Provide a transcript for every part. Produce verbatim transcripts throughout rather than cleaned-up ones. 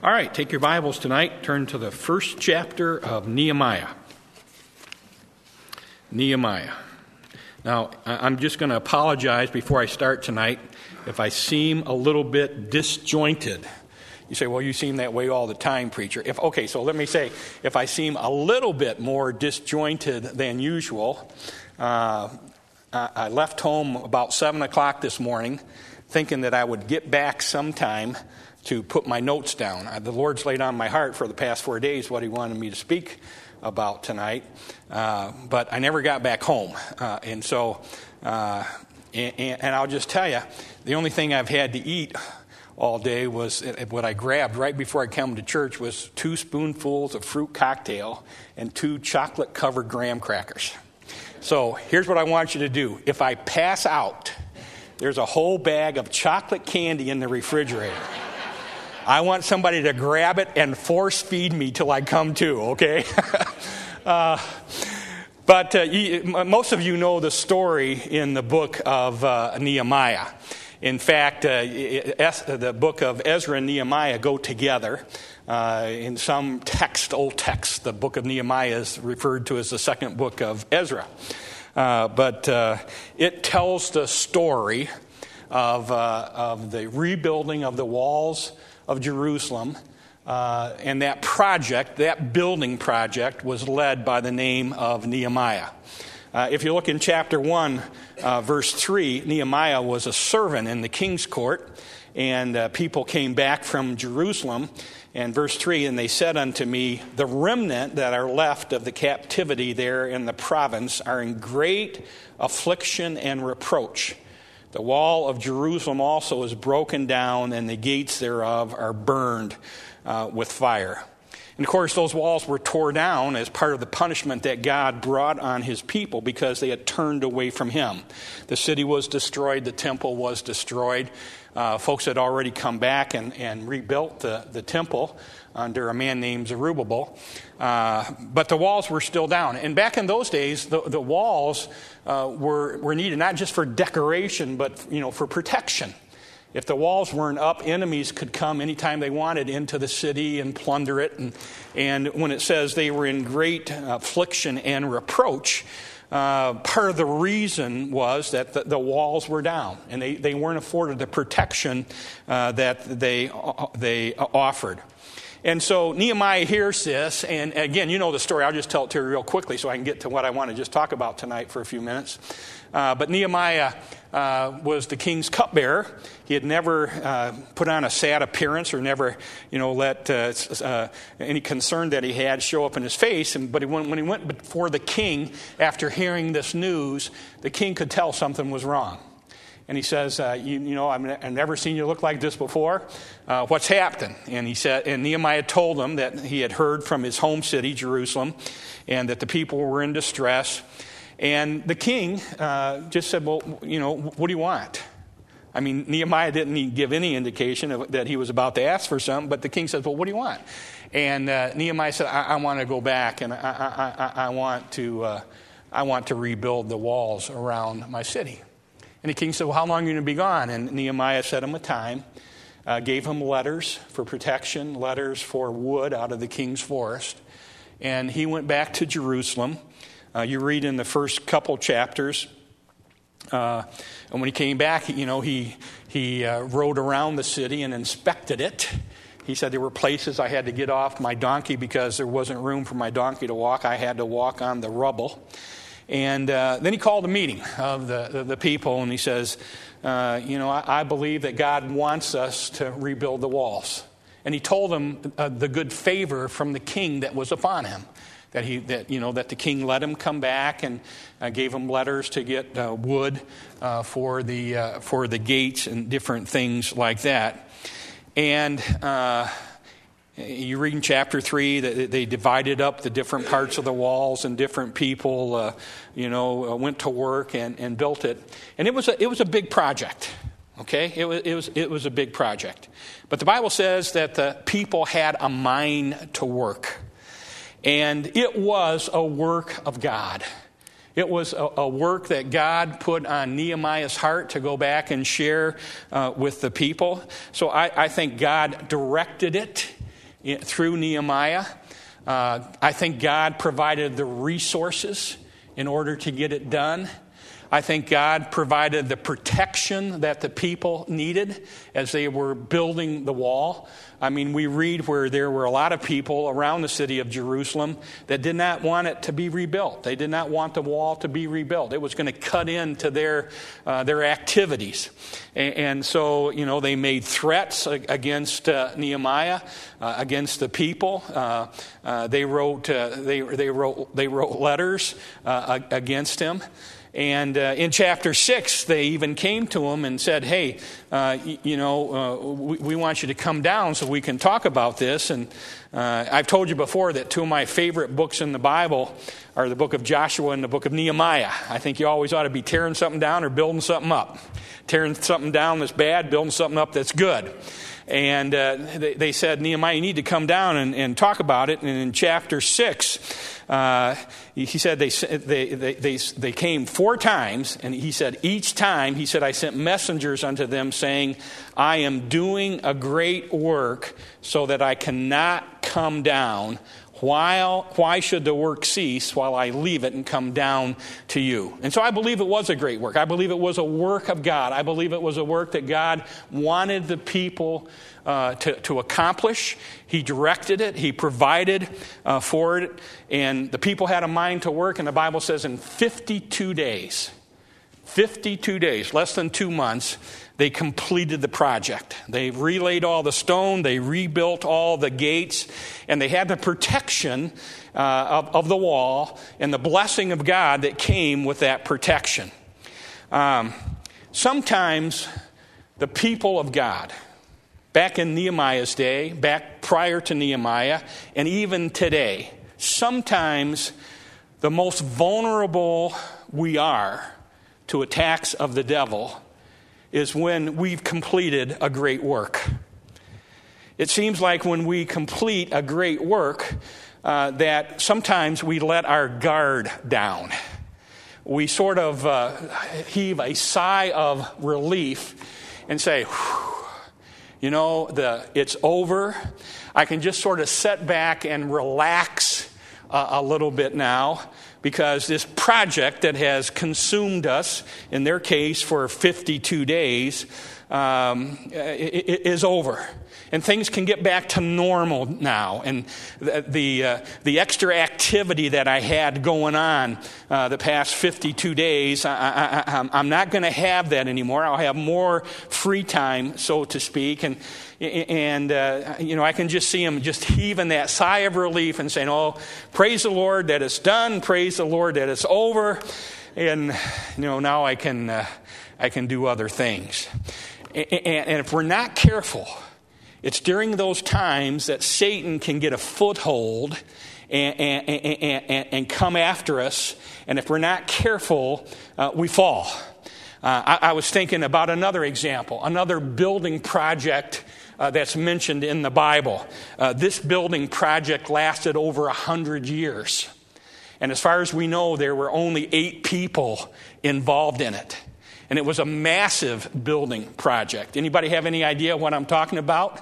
All right, take your Bibles tonight. Turn to the first chapter of Nehemiah. Nehemiah. Now, I'm just going to apologize before I start tonight if I seem a little bit disjointed. You say, well, you seem that way all the time, preacher. If okay, so let me say, if I seem a little bit more disjointed than usual, uh, I left home about seven o'clock this morning thinking that I would get back sometime to put my notes down. The Lord's laid on my heart for the past four days what he wanted me to speak about tonight, uh, but I never got back home. Uh, and so, uh, and, and I'll just tell you, the only thing I've had to eat all day was, what I grabbed right before I came to church was two spoonfuls of fruit cocktail and two chocolate-covered graham crackers. So here's what I want you to do. If I pass out, there's a whole bag of chocolate candy in the refrigerator. I want somebody to grab it and force feed me till I come to, okay? uh, but uh, you, most of you know the story in the book of uh, Nehemiah. In fact, uh, the book of Ezra and Nehemiah go together. Uh, in some text, old text, the book of Nehemiah is referred to as the second book of Ezra. Uh, but uh, it tells the story of, uh, of the rebuilding of the walls of Jerusalem, uh, and that project, that building project, was led by the name of Nehemiah. Uh, if you look in chapter one, uh, verse three, Nehemiah was a servant in the king's court, and uh, people came back from Jerusalem. And verse three, and they said unto me, the remnant that are left of the captivity there in the province are in great affliction and reproach. The wall of Jerusalem also is broken down, and the gates thereof are burned uh, with fire. And of course, those walls were torn down as part of the punishment that God brought on his people because they had turned away from him. The city was destroyed. The temple was destroyed. Uh, folks had already come back and, and rebuilt the, the temple under a man named Zerubbabel. Uh, but the walls were still down. And back in those days, the, the walls uh, were, were needed not just for decoration, but you know, for protection. If the walls weren't up, enemies could come anytime they wanted into the city and plunder it. And, and when it says they were in great affliction and reproach, uh, part of the reason was that the, the walls were down and they, they weren't afforded the protection uh, that they, uh, they offered. And so Nehemiah hears this, and again, you know the story. I'll just tell it to you real quickly so I can get to what I want to just talk about tonight for a few minutes. Uh, but Nehemiah uh, was the king's cupbearer. He had never uh, put on a sad appearance or never, you know, let uh, uh, any concern that he had show up in his face. And, but he went, when he went before the king after hearing this news, the king could tell something was wrong. And he says, uh, you, you know, I've never seen you look like this before. Uh, what's happened? And he said, and Nehemiah told him that he had heard from his home city, Jerusalem, and that the people were in distress. And the king uh, just said, well, you know, what do you want? I mean, Nehemiah didn't give any indication of, that he was about to ask for something, but the king says, well, what do you want? And uh, Nehemiah said, I, I want to go back, and I, I, I, I want to, uh, I want to rebuild the walls around my city. And the king said, well, how long are you going to be gone? And Nehemiah set him a time, uh, gave him letters for protection, letters for wood out of the king's forest. And he went back to Jerusalem. Uh, you read in the first couple chapters. Uh, and when he came back, you know, he, he uh, rode around the city and inspected it. He said there were places I had to get off my donkey because there wasn't room for my donkey to walk. I had to walk on the rubble. And uh, then he called a meeting of the, the, the people, and he says, uh, you know, I, I believe that God wants us to rebuild the walls. And he told them uh, the good favor from the king that was upon him, that he, that you know, that the king let him come back and uh, gave him letters to get uh, wood uh, for the uh, for the gates and different things like that. And uh, you read in chapter three that they divided up the different parts of the walls, and different people, uh, you know, went to work and, and built it. And it was a, it was a big project. Okay, it was it was it was a big project. But the Bible says that the people had a mind to work, and it was a work of God. It was a, a work that God put on Nehemiah's heart to go back and share uh, with the people. So I, I think God directed it. through Nehemiah. Uh, I think God provided the resources in order to get it done. I think God provided the protection that the people needed as they were building the wall. I mean, we read where there were a lot of people around the city of Jerusalem that did not want it to be rebuilt. They did not want the wall to be rebuilt. It was going to cut into their uh, their activities. And, and so, you know, they made threats against uh, Nehemiah, uh, against the people. Uh, uh, they wrote uh, they they wrote they wrote letters uh, against him. And uh, in chapter six, they even came to him and said, hey, uh, you, you know, uh, we, we want you to come down so we can talk about this. And uh, I've told you before that two of my favorite books in the Bible are the book of Joshua and the book of Nehemiah. I think you always ought to be tearing something down or building something up. Tearing something down that's bad, building something up that's good. And uh, they, they said, Nehemiah, you need to come down and, and talk about it. And in chapter six, uh, he said they, they they they they came four times, and he said each time he said I sent messengers unto them saying, I am doing a great work so that I cannot come down. While, why should the work cease while I leave it and come down to you? And so I believe it was a great work. I believe it was a work of God. I believe it was a work that God wanted the people uh, to, to accomplish. He directed it. He provided uh, for it. And the people had a mind to work. And the Bible says in fifty-two days, fifty-two days, less than two months, they completed the project. They relaid all the stone. They rebuilt all the gates. And they had the protection uh, of, of the wall and the blessing of God that came with that protection. Um, sometimes the people of God, back in Nehemiah's day, back prior to Nehemiah, and even today, sometimes the most vulnerable we are to attacks of the devil is when we've completed a great work. It seems like when we complete a great work, uh, that sometimes we let our guard down. We sort of uh, heave a sigh of relief and say, you know, the it's over. I can just sort of sit back and relax uh, a little bit now, because this project that has consumed us, in their case for fifty-two days, um, is over. And things can get back to normal now. And the the, uh, the extra activity that I had going on uh, the past fifty-two days, I, I, I'm not going to have that anymore. I'll have more free time, so to speak. And And, uh, you know, I can just see him just heaving that sigh of relief and saying, oh, praise the Lord that it's done. Praise the Lord that it's over. And, you know, now I can uh, I can do other things. And, and if we're not careful, it's during those times that Satan can get a foothold and, and, and, and, and come after us. And if we're not careful, uh, we fall. Uh, I, I was thinking about another example, another building project Uh, that's mentioned in the Bible. Uh, this building project lasted over a hundred years. And as far as we know, there were only eight people involved in it. And it was a massive building project. Anybody have any idea what I'm talking about?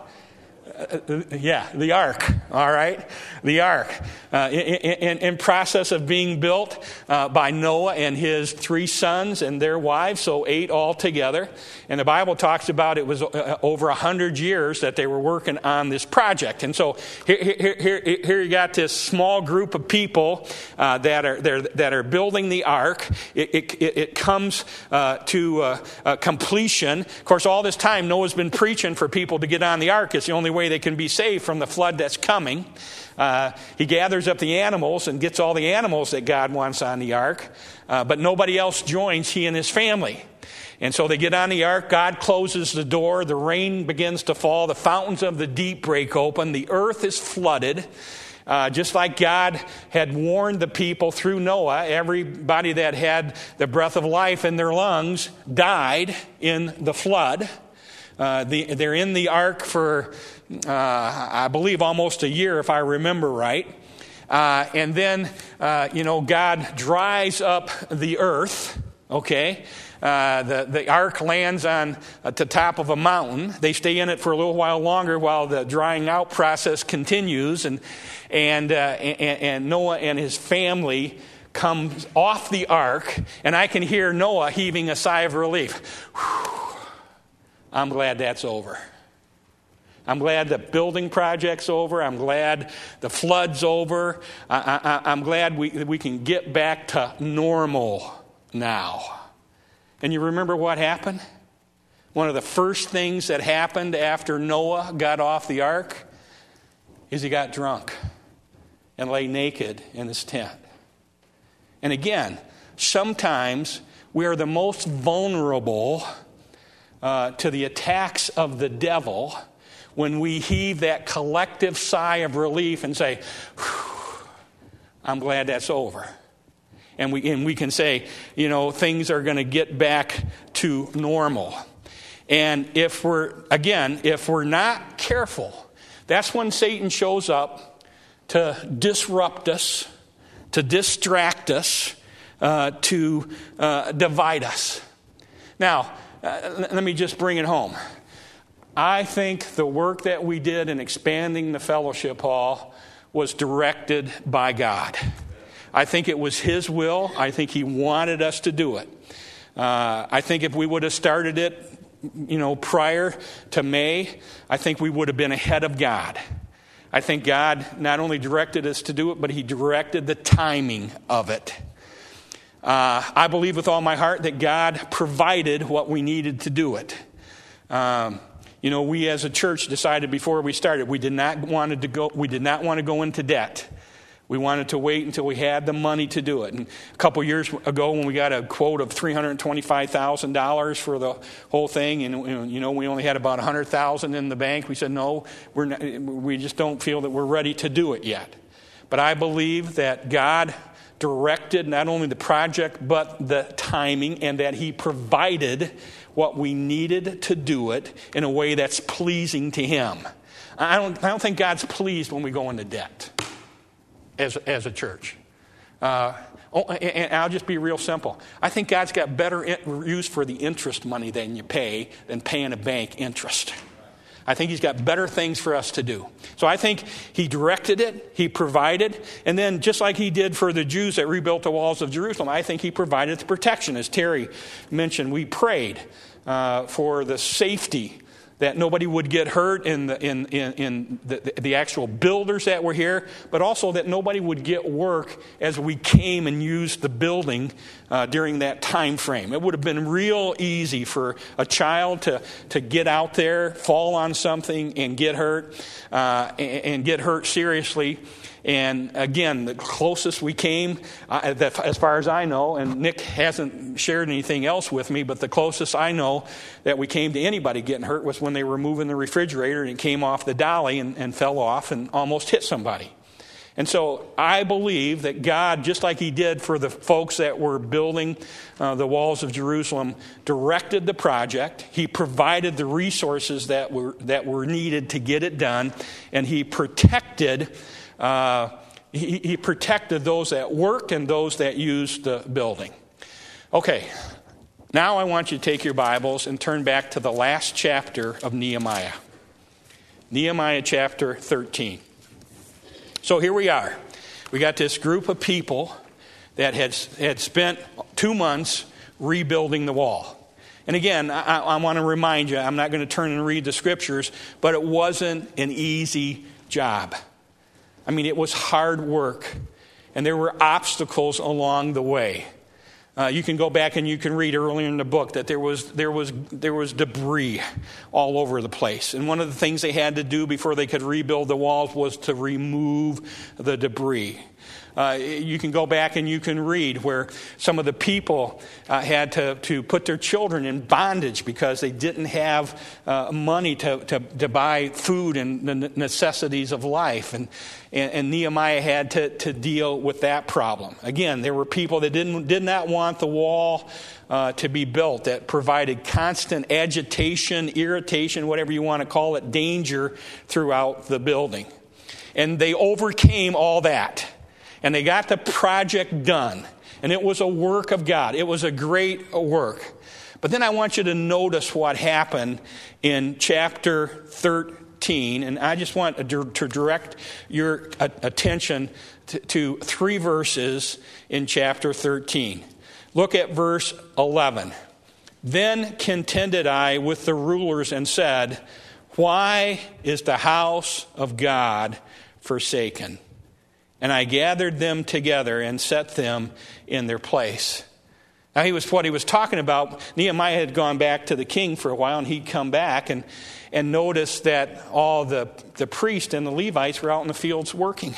Uh, yeah, the ark, all right? The ark. Uh, in, in, in process of being built uh, by Noah and his three sons and their wives, so eight altogether. And the Bible talks about it was uh, over a hundred years that they were working on this project. And so here, here, here, here you got this small group of people uh, that are that are building the ark. It, it, it comes uh, to uh, uh, completion. Of course, all this time Noah's been preaching for people to get on the ark. It's the only way they can be saved from the flood that's coming. Uh, he gathers up the animals and gets all the animals that God wants on the ark, uh, but nobody else joins, he and his family. And so they get on the ark, God closes the door, the rain begins to fall, the fountains of the deep break open, the earth is flooded. Uh, just like God had warned the people through Noah, everybody that had the breath of life in their lungs died in the flood. Uh, the, they're in the ark for, uh, I believe, almost a year, if I remember right. Uh, and then, uh, you know, God dries up the earth. Okay, uh, the, the ark lands on uh, the top of a mountain. They stay in it for a little while longer while the drying out process continues. And, and, uh, and, and Noah and his family come off the ark. And I can hear Noah heaving a sigh of relief. Whew, I'm glad that's over. I'm glad the building project's over. I'm glad the flood's over. I, I, I'm glad we, we can get back to normal now. And you remember what happened? One of the first things that happened after Noah got off the ark is he got drunk and lay naked in his tent. And again, sometimes we are the most vulnerable uh, to the attacks of the devil when we heave that collective sigh of relief and say, I'm glad that's over. And we and we can say, you know, things are going to get back to normal. And if we're, again, if we're not careful, that's when Satan shows up to disrupt us, to distract us, uh, to uh, divide us. Now, uh, let me just bring it home. I think the work that we did in expanding the fellowship hall was directed by God. I think it was His will. I think He wanted us to do it. Uh, I think if we would have started it, you know, prior to May, I think we would have been ahead of God. I think God not only directed us to do it, but He directed the timing of it. Uh, I believe with all my heart that God provided what we needed to do it. Um, you know, we as a church decided before we started we did not wanted to go. We did not want to go into debt. We wanted to wait until we had the money to do it. And a couple years ago when we got a quote of three hundred twenty-five thousand dollars for the whole thing, and you know we only had about one hundred thousand dollars in the bank, we said, no, we're not, we just don't feel that we're ready to do it yet. But I believe that God directed not only the project but the timing, and that He provided what we needed to do it in a way that's pleasing to Him. I don't, I don't think God's pleased when we go into debt. As, as a church. Uh, oh, and I'll just be real simple. I think God's got better use for the interest money than you pay than paying a bank interest. I think He's got better things for us to do. So I think He directed it, He provided, and then just like He did for the Jews that rebuilt the walls of Jerusalem, I think He provided the protection. As Terry mentioned, we prayed uh, for the safety, that nobody would get hurt in the in in, in the, the actual builders that were here, but also that nobody would get work as we came and used the building uh, during that time frame. It would have been real easy for a child to to get out there, fall on something, and get hurt, uh, and, and get hurt seriously. And again, the closest we came, uh, as far as I know, and Nick hasn't shared anything else with me, but the closest I know that we came to anybody getting hurt was when they were moving the refrigerator and it came off the dolly and, and fell off and almost hit somebody. And so I believe that God, just like He did for the folks that were building uh, the walls of Jerusalem, directed the project. He provided the resources that were that were needed to get it done, and He protected Uh, he, he protected those that worked and those that used the building. Okay, now I want you to take your Bibles and turn back to the last chapter of Nehemiah. Nehemiah chapter thirteen. So here we are. We got this group of people that had, had spent two months rebuilding the wall. And again, I, I want to remind you, I'm not going to turn and read the scriptures, but it wasn't an easy job. I mean, it was hard work, and there were obstacles along the way. Uh, you can go back and you can read earlier in the book that there was there was there was debris all over the place, and one of the things they had to do before they could rebuild the walls was to remove the debris. Uh, you can go back and you can read where some of the people uh, had to, to put their children in bondage because they didn't have uh, money to, to, to buy food and the necessities of life. And, and, and Nehemiah had to, to deal with that problem. Again, there were people that didn't did not want the wall uh, to be built, that provided constant agitation, irritation, whatever you want to call it, danger throughout the building. And they overcame all that. And they got the project done. And it was a work of God. It was a great work. But then I want you to notice what happened in chapter thirteen. And I just want to direct your attention to, to three verses in chapter thirteen. Look at verse eleven. Then contended I with the rulers and said, why is the house of God forsaken? And I gathered them together and set them in their place. Now, he was what he was talking about. Nehemiah had gone back to the king for a while, and he'd come back and, and noticed that all the, the priests and the Levites were out in the fields working.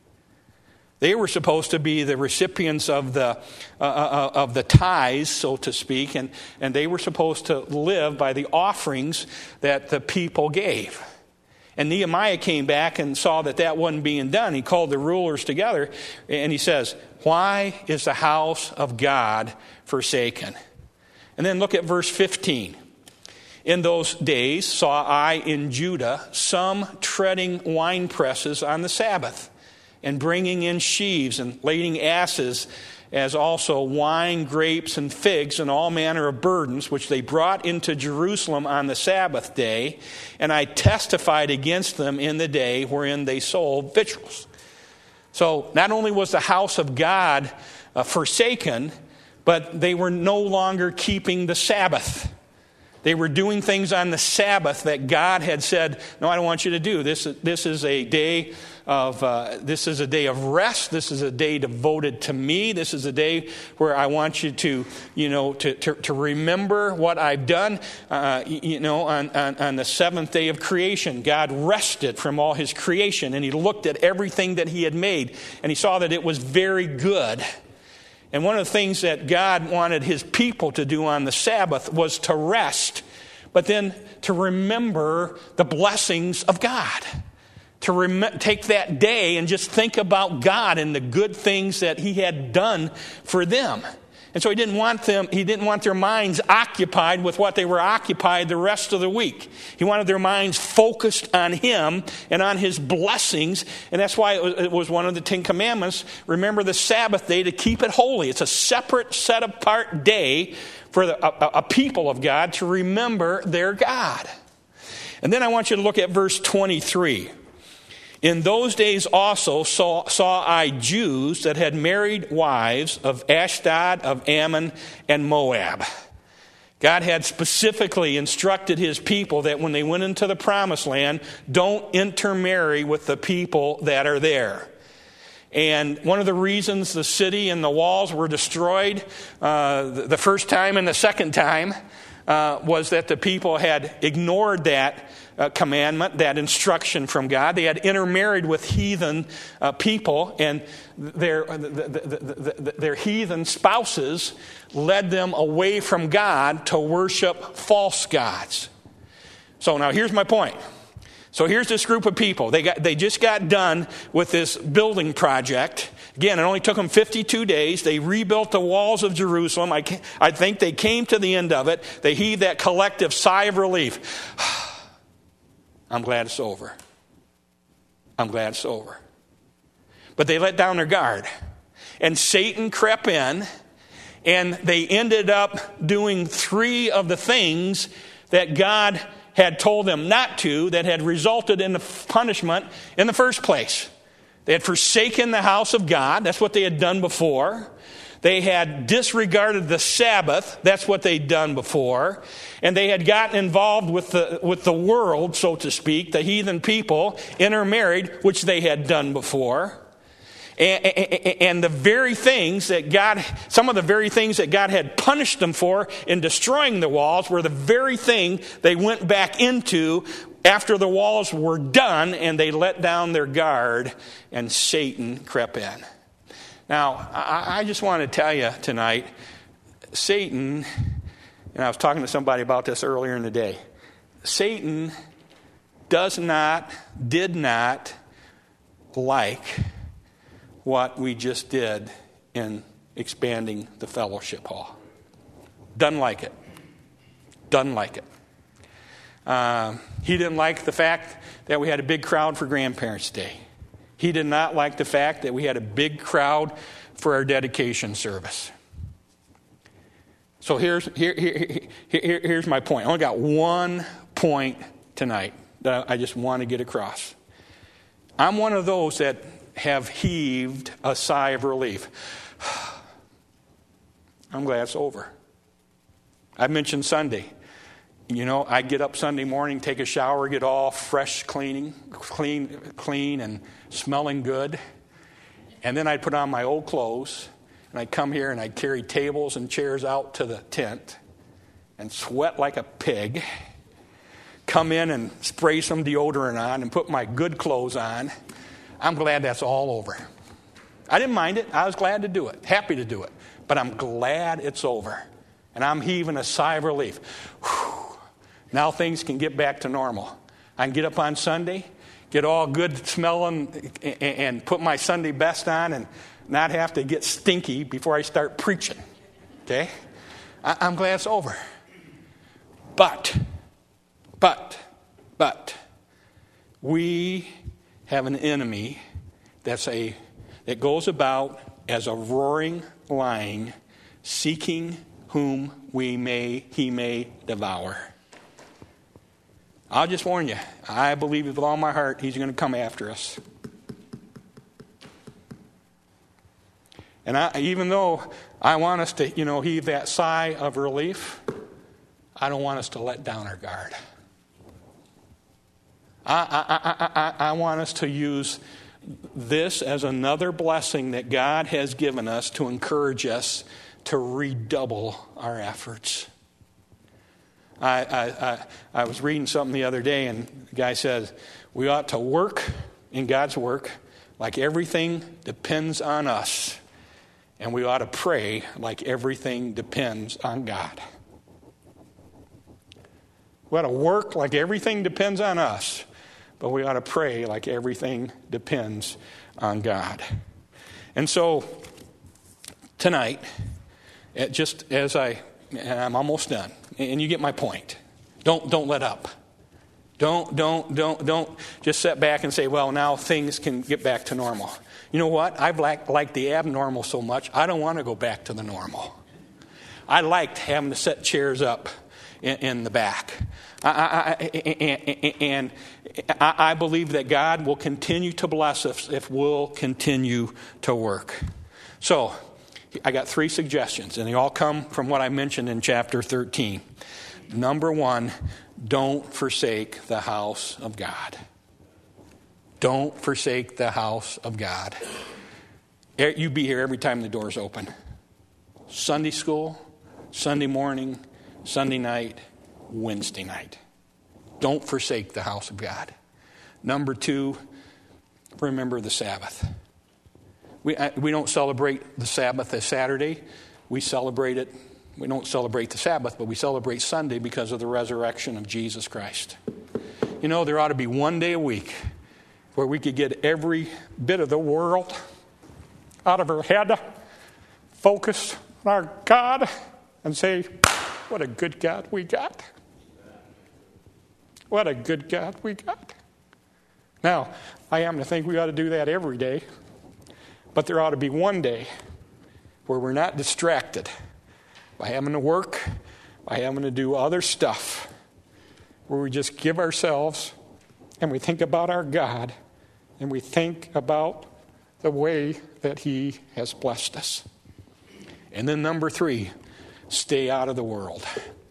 They were supposed to be the recipients of the uh, uh, of the tithes, so to speak, and, and they were supposed to live by the offerings that the people gave. And Nehemiah came back and saw that that wasn't being done. He called the rulers together, and he says, why is the house of God forsaken? And then look at verse fifteen. In those days saw I in Judah some treading wine presses on the Sabbath, and bringing in sheaves and lading asses, as also wine, grapes, and figs, and all manner of burdens, which they brought into Jerusalem on the Sabbath day. And I testified against them in the day wherein they sold victuals. So not only was the house of God uh, forsaken, but they were no longer keeping the Sabbath. They were doing things on the Sabbath that God had said, no, I don't want you to do. This, this is a day of uh, this is a day of rest. This is a day devoted to me. This is a day where I want you to, you know, to, to, to remember what I've done. Uh, you know, on, on, on the seventh day of creation, God rested from all his creation, and he looked at everything that he had made, and he saw that it was very good. And one of the things that God wanted his people to do on the Sabbath was to rest, but then to remember the blessings of God. To rem- take that day and just think about God and the good things that he had done for them. And so he didn't want them, he didn't want their minds occupied with what they were occupied the rest of the week. He wanted their minds focused on him and on his blessings. And that's why it was, it was one of the Ten Commandments. Remember the Sabbath day to keep it holy. It's a separate, set apart day for the, a, a people of God to remember their God. And then I want you to look at verse twenty-three. In those days also saw, saw I Jews that had married wives of Ashdod, of Ammon, and Moab. God had specifically instructed his people that when they went into the promised land, don't intermarry with the people that are there. And one of the reasons the city and the walls were destroyed uh, the first time and the second time uh, was that the people had ignored that Uh, commandment, that instruction from God. They had intermarried with heathen uh, people, and their, the, the, the, the, their heathen spouses led them away from God to worship false gods. So now here's my point. So here's this group of people. They got they just got done with this building project. Again, it only took them fifty-two days. They rebuilt the walls of Jerusalem. I, I think they came to the end of it. They heaved that collective sigh of relief. I'm glad it's over. I'm glad it's over. But they let down their guard. And Satan crept in, and they ended up doing three of the things that God had told them not to, that had resulted in the punishment in the first place. They had forsaken the house of God. That's what they had done before. They had disregarded the Sabbath. That's what they'd done before. And they had gotten involved with the with the world, so to speak, the heathen people, intermarried, which they had done before. And, and, and the very things that God, some of the very things that God had punished them for in destroying the walls were the very thing they went back into after the walls were done, and they let down their guard, and Satan crept in. Now, I just want to tell you tonight, Satan, and I was talking to somebody about this earlier in the day, Satan does not, did not like what we just did in expanding the fellowship hall. Doesn't like it. Doesn't like it. Uh, he didn't like the fact that we had a big crowd for Grandparents' Day. He did not like the fact that we had a big crowd for our dedication service. So here's here, here, here, here's my point. I only got one point tonight that I just want to get across. I'm one of those that have heaved a sigh of relief. I'm glad it's over. I mentioned Sunday. You know, I get up Sunday morning, take a shower, get all fresh, cleaning, clean, clean, and smelling good, and then I'd put on my old clothes, and I'd come here and I'd carry tables and chairs out to the tent, and sweat like a pig. Come in and spray some deodorant on, and put my good clothes on. I'm glad that's all over. I didn't mind it. I was glad to do it, happy to do it, but I'm glad it's over, and I'm heaving a sigh of relief. Whew. Now things can get back to normal. I can get up on Sunday, get all good smelling, and put my Sunday best on and not have to get stinky before I start preaching. Okay? I'm glad it's over. But, but, but, we have an enemy that's a that goes about as a roaring lion, seeking whom we may he may devour. I'll just warn you, I believe with all my heart he's going to come after us. And I, even though I want us to, you know, heave that sigh of relief, I don't want us to let down our guard. I, I, I, I, I want us to use this as another blessing that God has given us to encourage us to redouble our efforts. I, I, I, I was reading something the other day, and the guy says, we ought to work in God's work like everything depends on us. And we ought to pray like everything depends on God. We ought to work like everything depends on us. But we ought to pray like everything depends on God. And so, tonight, just as I, and I'm almost done, and you get my point. Don't don't let up. Don't don't don't don't just sit back and say, well, now things can get back to normal. You know what? I've liked, liked the abnormal so much, I don't want to go back to the normal. I liked having to set chairs up in, in the back. I, I, I, and I, I believe that God will continue to bless us if we'll continue to work. So, I got three suggestions, and they all come from what I mentioned in chapter thirteen. Number one, don't forsake the house of God. Don't forsake the house of God. You be here every time the door's open. Sunday school, Sunday morning, Sunday night, Wednesday night. Don't forsake the house of God. Number two, remember the Sabbath. We we don't celebrate the Sabbath as Saturday. We celebrate it. We don't celebrate the Sabbath, but we celebrate Sunday because of the resurrection of Jesus Christ. You know, there ought to be one day a week where we could get every bit of the world out of our head, focus on our God, and say, what a good God we got. What a good God we got. Now, I happen to think we ought to do that every day. But there ought to be one day where we're not distracted by having to work, by having to do other stuff, where we just give ourselves and we think about our God and we think about the way that He has blessed us. And then number three, stay out of the world.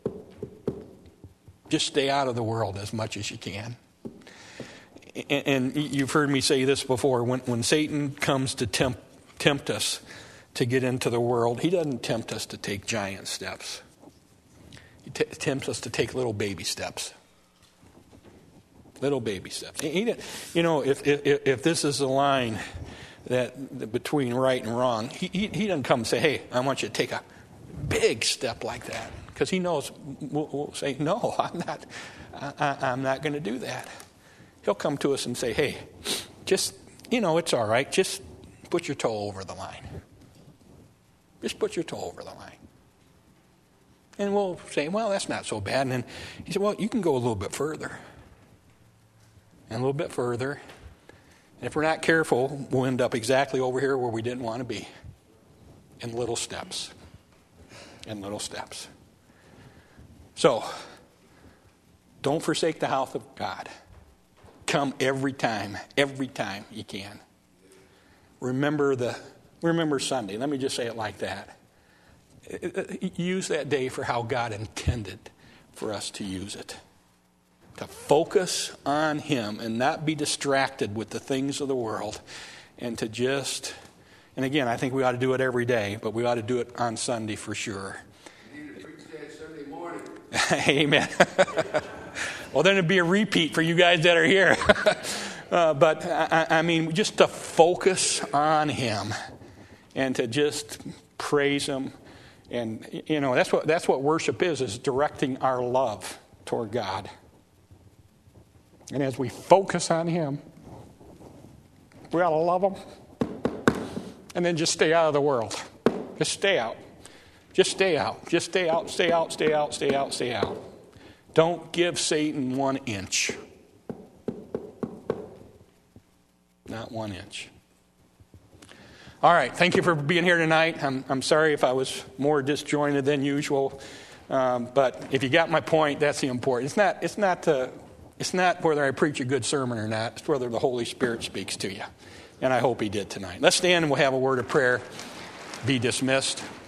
Just stay out of the world as much as you can. And you've heard me say this before. When, when Satan comes to tempt, tempt us to get into the world, he doesn't tempt us to take giant steps. He t- tempts us to take little baby steps. Little baby steps. He, you know, if, if if this is the line that between right and wrong, he, he, he doesn't come and say, hey, I want you to take a big step like that. Because he knows we'll, we'll say, no, I'm not, I, I'm not going to do that. He'll come to us and say, hey, just, you know, it's all right. Just put your toe over the line. Just put your toe over the line. And we'll say, well, that's not so bad. And then he said, well, you can go a little bit further. And a little bit further. And if we're not careful, we'll end up exactly over here where we didn't want to be. In little steps. In little steps. So, don't forsake the house of God. Come every time, every time you can. Remember the remember Sunday. Let me just say it like that. Use that day for how God intended for us to use it. To focus on Him and not be distracted with the things of the world. And to just, and again, I think we ought to do it every day, but we ought to do it on Sunday for sure. You need to preach that Sunday morning. Amen. Well, then it'd be a repeat for you guys that are here. uh, but, I, I mean, just to focus on Him and to just praise Him. And, you know, that's what that's what worship is, is directing our love toward God. And as we focus on Him, we ought to love Him. And then just stay out of the world. Just stay out. Just stay out. Just stay out, stay out, stay out, stay out, stay out. Don't give Satan one inch. Not one inch. All right, thank you for being here tonight. I'm, I'm sorry if I was more disjointed than usual, um, but if you got my point, that's the important. It's not. It's not. Uh, it's not whether I preach a good sermon or not. It's whether the Holy Spirit speaks to you, and I hope He did tonight. Let's stand and we'll have a word of prayer. Be dismissed.